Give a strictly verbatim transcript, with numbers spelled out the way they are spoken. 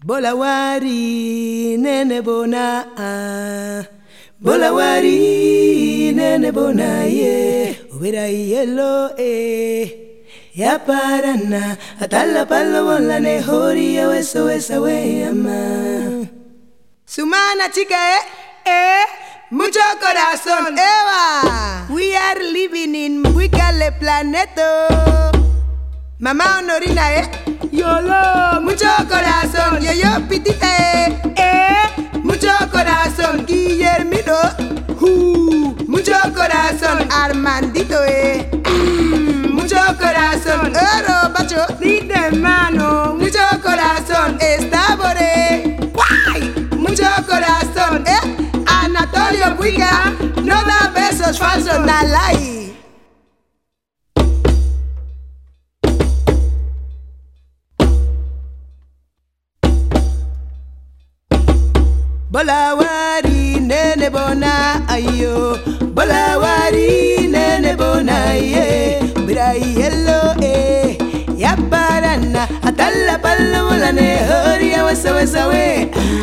Bolawari nene bona ah. Bolawari nene bona ye Ubera yelo eh Ya parana Atala palo bola ne hori ya weso wesa we ama Sumana chica eh eh Mucho corazón Eva We are living in Mwikale planeto Mamá honorina eh Yolo Mucho corazón Yo yo pitita eh eh Mucho corazón Guillermino uh, Mucho corazón Armandito eh mm, Mucho corazón Oro bacho Rinde mano Mucho corazón Estabore Guay Mucho corazón eh Anatolio Buiga No da besos falsos Nalai Bolawari nene bona ayo Bolawari nene bona ye Bira yellow eh Ya parana Atala pala bola ne hori ya wasa wasa we